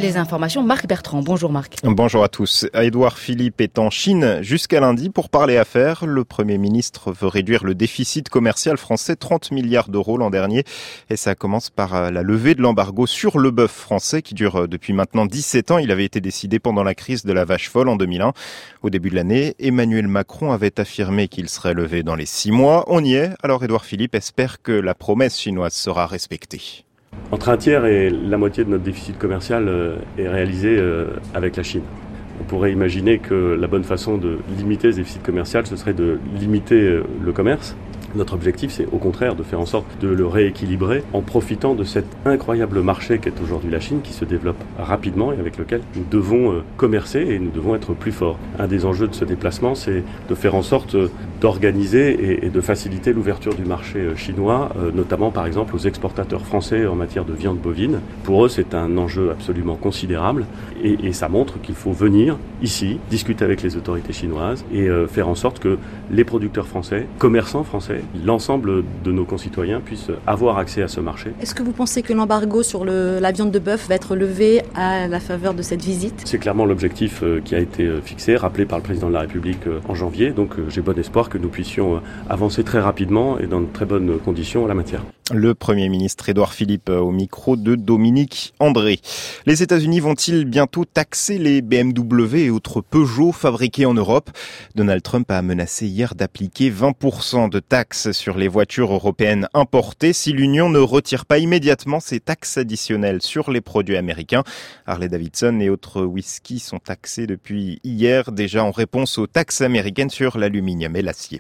Les informations, Marc Bertrand. Bonjour Marc. Bonjour à tous. Édouard Philippe est en Chine jusqu'à lundi pour parler affaires. Le Premier ministre veut réduire le déficit commercial français, 30 milliards d'euros l'an dernier. Et ça commence par la levée de l'embargo sur le bœuf français qui dure depuis maintenant 17 ans. Il avait été décidé pendant la crise de la vache folle en 2001. Au début de l'année, Emmanuel Macron avait affirmé qu'il serait levé dans les 6 mois. On y est. Alors Édouard Philippe espère que la promesse chinoise sera respectée. Entre un tiers et la moitié de notre déficit commercial est réalisé avec la Chine. On pourrait imaginer que la bonne façon de limiter ce déficit commercial, ce serait de limiter le commerce. Notre objectif, c'est au contraire de faire en sorte de le rééquilibrer en profitant de cet incroyable marché qu'est aujourd'hui la Chine, qui se développe rapidement et avec lequel nous devons commercer et nous devons être plus forts. Un des enjeux de ce déplacement, c'est de faire en sorte d'organiser et de faciliter l'ouverture du marché chinois, notamment par exemple aux exportateurs français en matière de viande bovine. Pour eux, c'est un enjeu absolument considérable et ça montre qu'il faut venir ici, discuter avec les autorités chinoises et faire en sorte que les producteurs français, commerçants français, l'ensemble de nos concitoyens puissent avoir accès à ce marché. Est-ce que vous pensez que l'embargo sur la viande de bœuf va être levé à la faveur de cette visite ? C'est clairement l'objectif qui a été fixé, rappelé par le président de la République en janvier. Donc j'ai bon espoir que nous puissions avancer très rapidement et dans de très bonnes conditions en la matière. Le Premier ministre Édouard Philippe au micro de Dominique André. Les États-Unis vont-ils bientôt taxer les BMW et autres Peugeot fabriqués en Europe ? Donald Trump a menacé hier d'appliquer 20% de taxes sur les voitures européennes importées si l'Union ne retire pas immédiatement ces taxes additionnelles sur les produits américains. Harley-Davidson et autres whisky sont taxés depuis hier, déjà en réponse aux taxes américaines sur l'aluminium et l'acier.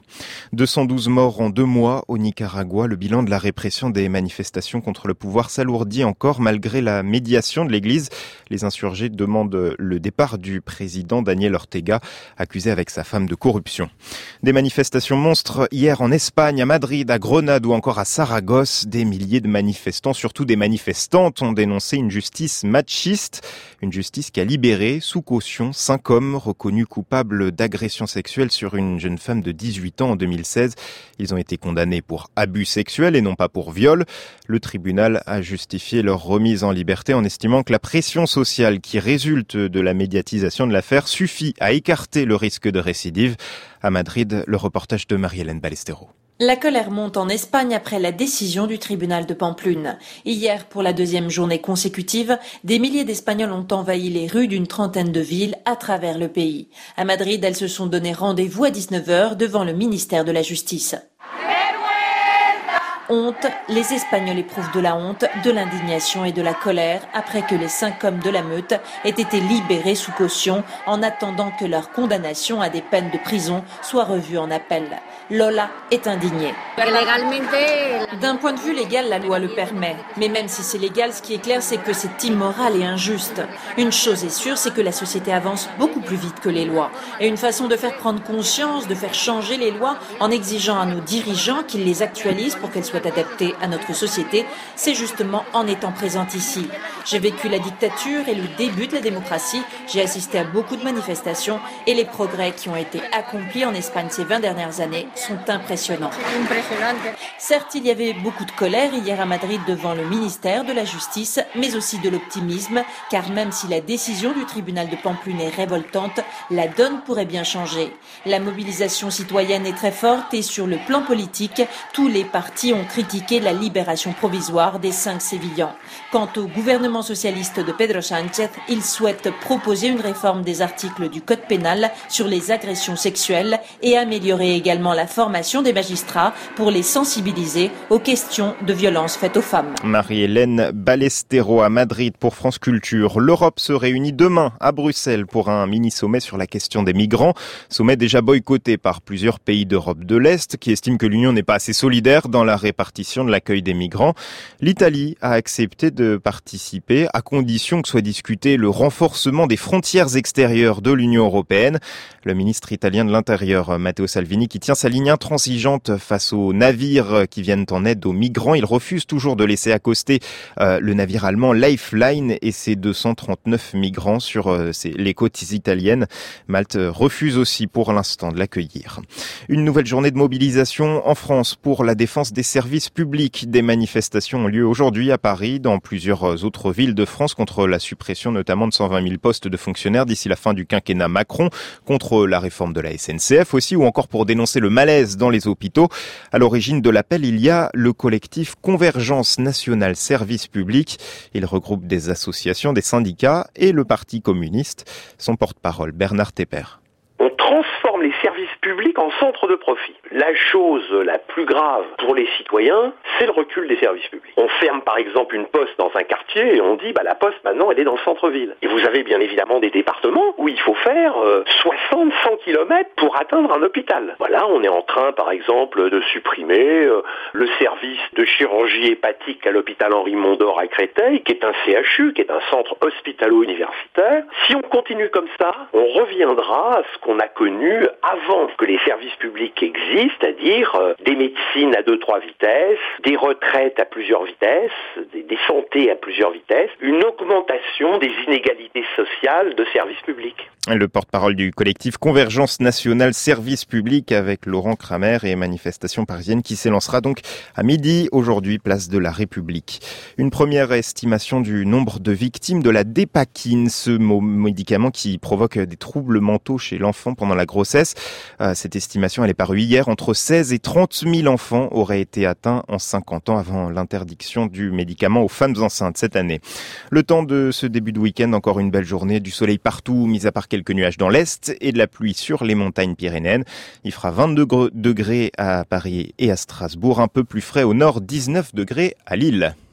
212 morts en 2 mois au Nicaragua. Le bilan de la répression des manifestations contre le pouvoir s'alourdit encore malgré la médiation de l'Église. Les insurgés demandent le départ du président Daniel Ortega, accusé avec sa femme de corruption. Des manifestations monstres hier en Espagne, à Madrid, à Grenade ou encore à Saragosse. Des milliers de manifestants, surtout des manifestantes, ont dénoncé une justice machiste. Une justice qui a libéré, sous caution, 5 hommes reconnus coupables d'agression sexuelle sur une jeune femme de 18 ans en 2016. Ils ont été condamnés pour abus sexuels et non pas pour viol. Le tribunal a justifié leur remise en liberté en estimant que la pression sociale qui résulte de la médiatisation de l'affaire suffit à écarter le risque de récidive. À Madrid, le reportage de Marie-Hélène Ballestero. La colère monte en Espagne après la décision du tribunal de Pamplune. Hier, pour la 2e journée consécutive, des milliers d'Espagnols ont envahi les rues d'une trentaine de villes à travers le pays. À Madrid, elles se sont donné rendez-vous à 19h devant le ministère de la Justice. Honte, les Espagnols éprouvent de la honte, de l'indignation et de la colère après que les 5 hommes de la meute aient été libérés sous caution en attendant que leur condamnation à des peines de prison soit revue en appel. Lola est indignée. D'un point de vue légal, la loi le permet. Mais même si c'est légal, ce qui est clair, c'est que c'est immoral et injuste. Une chose est sûre, c'est que la société avance beaucoup plus vite que les lois. Et une façon de faire prendre conscience, de faire changer les lois en exigeant à nos dirigeants qu'ils les actualisent pour qu'elles soient adaptées à notre société, c'est justement en étant présente ici. J'ai vécu la dictature et le début de la démocratie. J'ai assisté à beaucoup de manifestations et les progrès qui ont été accomplis en Espagne ces 20 dernières années sont impressionnants. Certes, il y avait beaucoup de colère hier à Madrid devant le ministère de la Justice, mais aussi de l'optimisme, car même si la décision du tribunal de Pamplune est révoltante, la donne pourrait bien changer. La mobilisation citoyenne est très forte et sur le plan politique, tous les partis ont critiqué la libération provisoire des 5 Sévillans. Quant au gouvernement socialiste de Pedro Sánchez, il souhaite proposer une réforme des articles du code pénal sur les agressions sexuelles et améliorer également la formation des magistrats pour les sensibiliser aux questions de violences faites aux femmes. Marie-Hélène Ballestero à Madrid pour France Culture. L'Europe se réunit demain à Bruxelles pour un mini-sommet sur la question des migrants. Sommet déjà boycotté par plusieurs pays d'Europe de l'Est qui estiment que l'Union n'est pas assez solidaire dans la répartition de l'accueil des migrants. L'Italie a accepté de participer à condition que soit discuté le renforcement des frontières extérieures de l'Union européenne. Le ministre italien de l'Intérieur, Matteo Salvini, qui tient sa ligne intransigeante face aux navires qui viennent en aide aux migrants. Il refuse toujours de laisser accoster le navire allemand Lifeline et ses 239 migrants sur les côtes italiennes. Malte refuse aussi pour l'instant de l'accueillir. Une nouvelle journée de mobilisation en France pour la défense des services service public. Des manifestations ont lieu aujourd'hui à Paris, dans plusieurs autres villes de France, contre la suppression notamment de 120 000 postes de fonctionnaires d'ici la fin du quinquennat Macron, contre la réforme de la SNCF aussi, ou encore pour dénoncer le malaise dans les hôpitaux. À l'origine de l'appel, il y a le collectif Convergence nationale service public. Il regroupe des associations, des syndicats et le Parti communiste. Son porte-parole, Bernard Tepper. On transforme les services publics en centres de profit. La chose la plus grave pour les citoyens, c'est le recul des services publics. On ferme par exemple une poste dans un quartier et on dit la poste maintenant elle est dans le centre-ville. Et vous avez bien évidemment des départements où il faut faire 60-100 km pour atteindre un hôpital. Voilà, on est en train par exemple de supprimer le service de chirurgie hépatique à l'hôpital Henri Mondor à Créteil, qui est un CHU, qui est un centre hospitalo-universitaire. Si on continue comme ça, on reviendra à ce qu'on a connu avant que les services publics existent, c'est-à-dire des médecines à 2-3 vitesses, des retraites à plusieurs vitesses, des santé à plusieurs vitesses, une augmentation des inégalités sociales de services publics. Le porte-parole du collectif Convergence nationale service public avec Laurent Kramer et manifestation parisienne qui s'élancera donc à midi aujourd'hui, place de la République. Une première estimation du nombre de victimes de la dépakine, ce médicament qui provoque des troubles mentaux chez l'enfant pendant la grossesse. Cette estimation, elle est parue hier. Entre 16 et 30 000 enfants auraient été atteints en 50 ans avant l'interdiction du médicament aux femmes enceintes cette année. Le temps de ce début de week-end, encore une belle journée, du soleil partout, mis à part quelques nuages dans l'est et de la pluie sur les montagnes pyrénéennes. Il fera 22 degrés à Paris et à Strasbourg, un peu plus frais au nord, 19 degrés à Lille.